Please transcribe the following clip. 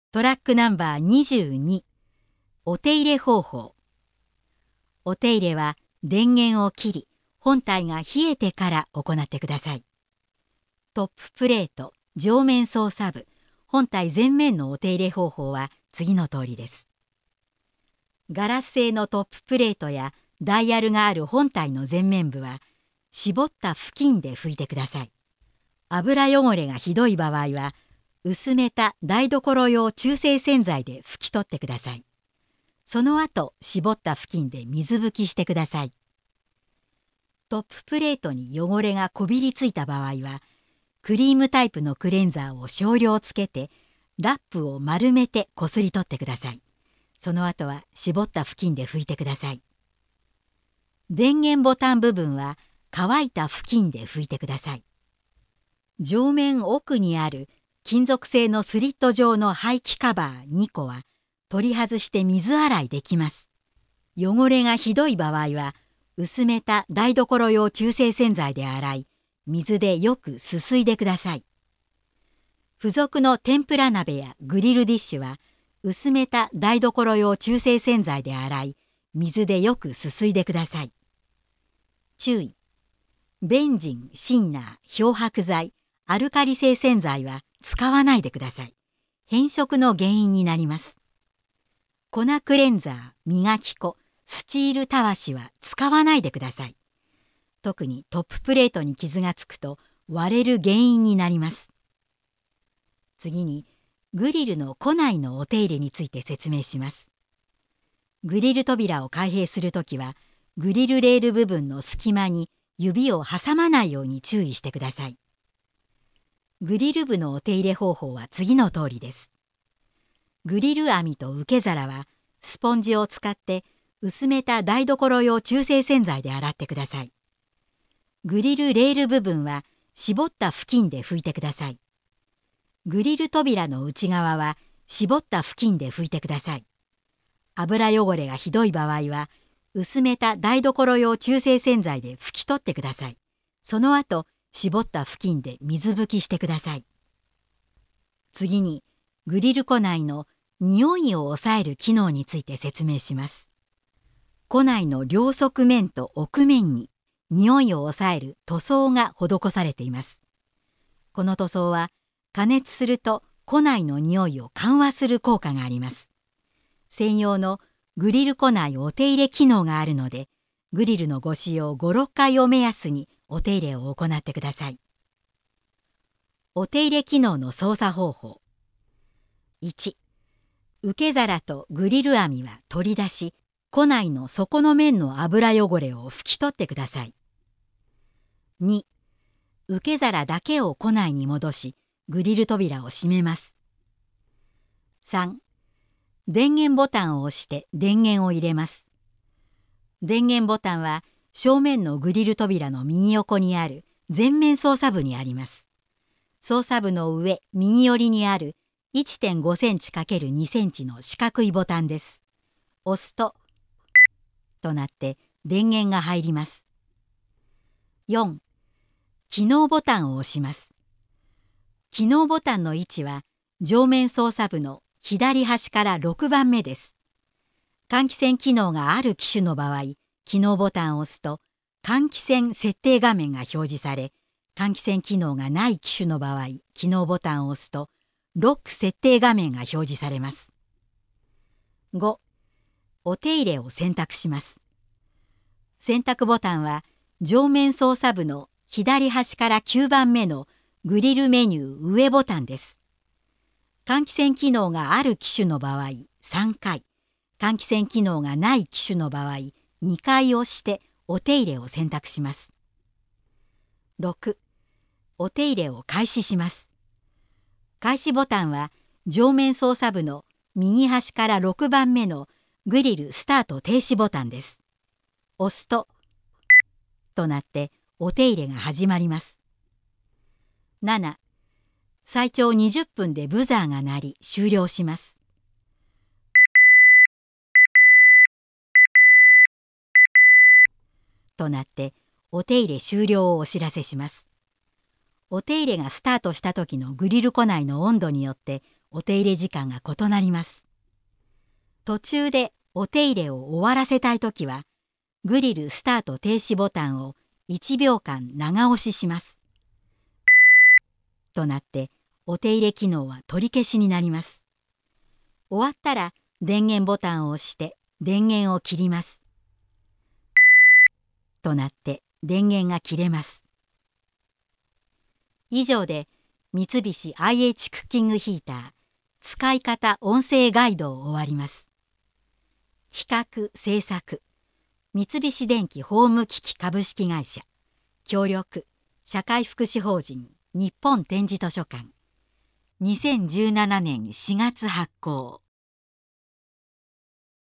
トラックナンバー22、お手入れ方法。お手入れは電源を切り、本体が冷えてから行ってください。トッププレート、上面操作部、本体前面のお手入れ方法は次の通りです。ガラス製のトッププレートやダイヤルがある本体の前面部は、絞った布巾で拭いてください。油汚れがひどい場合は、薄めた台所用中性洗剤で拭き取ってください。その後、絞った布巾で水拭きしてください。トッププレートに汚れがこびりついた場合は、クリームタイプのクレンザーを少量つけて、ラップを丸めてこすり取ってください。その後は絞った布巾で拭いてください。電源ボタン部分は乾いた布巾で拭いてください。上面奥にある金属製のスリット状の排気カバー2個は取り外して水洗いできます。汚れがひどい場合は薄めた台所用中性洗剤で洗い、水でよくすすいでください。付属の天ぷら鍋やグリルディッシュは薄めた台所用中性洗剤で洗い、水でよくすすいでください。注意。ベンジン、シンナー、漂白剤、アルカリ性洗剤は使わないでください。変色の原因になります。粉クレンザー、磨き粉、スチールたわしは使わないでください。特にトッププレートに傷がつくと割れる原因になります。次にグリルの庫内のお手入れについて説明します。グリル扉を開閉するときはグリルレール部分の隙間に指を挟まないように注意してください。グリル部のお手入れ方法は次の通りです。グリル網と受け皿はスポンジを使って薄めた台所用中性洗剤で洗ってください。グリルレール部分は絞った布巾で拭いてください。グリル扉の内側は絞った布巾で拭いてください。油汚れがひどい場合は薄めた台所用中性洗剤で拭き取ってください。その後、絞った布巾で水拭きしてください。次に、グリル庫内の匂いを抑える機能について説明します。庫内の両側面と奥面に匂いを抑える塗装が施されています。この塗装は加熱すると庫内の匂いを緩和する効果があります。専用のグリル庫内お手入れ機能があるので、グリルのご使用5、6回を目安にお手入れを行ってください。お手入れ機能の操作方法。1、受け皿とグリル網は取り出し、庫内の底の面の油汚れを拭き取ってください。2、受け皿だけを庫内に戻し、グリル扉を閉めます。3、電源ボタンを押して電源を入れます。電源ボタンは正面のグリル扉の右横にある前面操作部にあります。操作部の上右寄りにある 1.5 センチ ×2 センチの四角いボタンです。押すとなって電源が入ります。4、機能ボタンを押します。機能ボタンの位置は上面操作部の左端から6番目です。換気扇機能がある機種の場合、機能ボタンを押すと換気扇設定画面が表示され、換気扇機能がない機種の場合、機能ボタンを押すとロック設定画面が表示されます。5、お手入れを選択します。選択ボタンは上面操作部の左端から9番目のグリルメニュー上ボタンです。換気扇機能がある機種の場合3回、換気扇機能がない機種の場合2回押してお手入れを選択します。6、お手入れを開始します。開始ボタンは上面操作部の右端から6番目のグリルスタート停止ボタンです。押すとなってお手入れが始まります。7、最長20分でブザーが鳴り終了します。なってお手入れ終了をお知らせします。お手入れがスタートした時のグリル庫内の温度によってお手入れ時間が異なります。途中でお手入れを終わらせたいときは、グリルスタート停止ボタンを1秒間長押しします。となってお手入れ機能は取り消しになります。終わったら電源ボタンを押して電源を切ります。となって電源が切れます。以上で三菱 IH クッキングヒーター使い方音声ガイドを終わります。企画・制作三菱電機ホーム機器株式会社協力社会福祉法人日本点字図書館2017年4月発行。